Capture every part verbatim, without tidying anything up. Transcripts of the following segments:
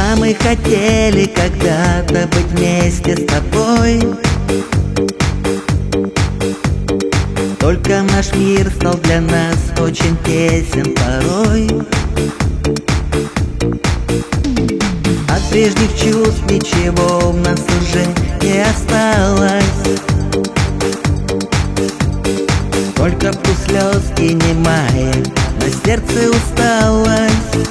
А мы хотели когда-то быть вместе с тобой, только наш мир стал для нас очень тесен порой. От прежних чувств ничего у нас уже не осталось, только вкус слез и немая на сердце усталость.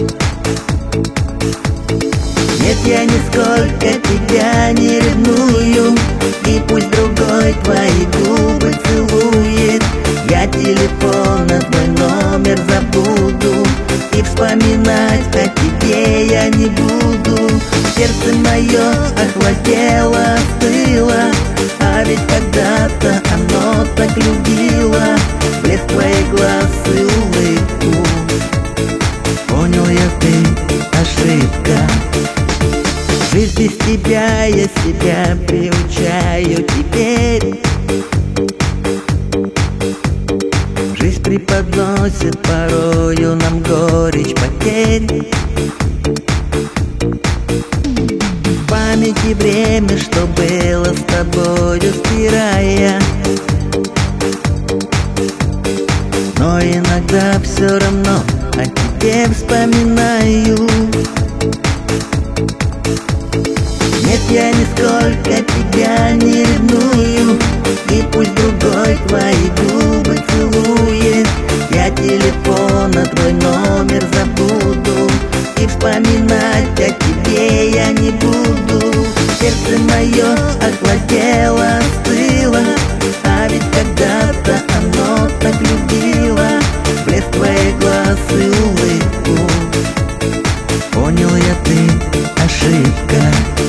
Нет, я нисколько тебя не ревную, и пусть другой твои губы целует, я телефон на твой номер забуду, и вспоминать о тебе я не буду. Сердце мое охладело, остыло, а ведь когда-то оно так любило блеск твоих глаз и улыбку. Понял я, ты ошибка. Жизнь без тебя, я себя приучаю теперь. Жизнь преподносит порою нам горечь потерь. В памяти время, что было с тобою, стирая, но иногда все равно о тебе вспоминаю. Нет, я нисколько тебя не ревную, и пусть другой твои губы целует, я телефон на твой номер забуду, и вспоминать о тебе я не буду. Сердце мое охладело, остыло, а ведь когда-то оно так любило блеск твоих глаз и улыбку. Понял я, ты ошибка.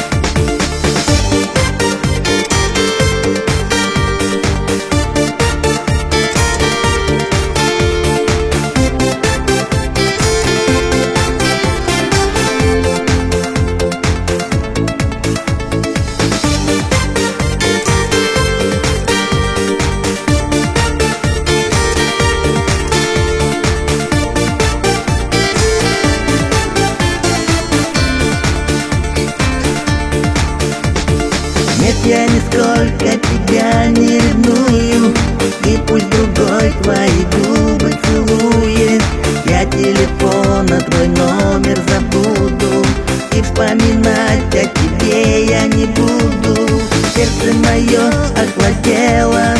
Нет, я нисколько тебя не ревную, и пусть другой твои губы целует, я телефон на твой номер забуду, и вспоминать о тебе я не буду. Сердце мое охладело,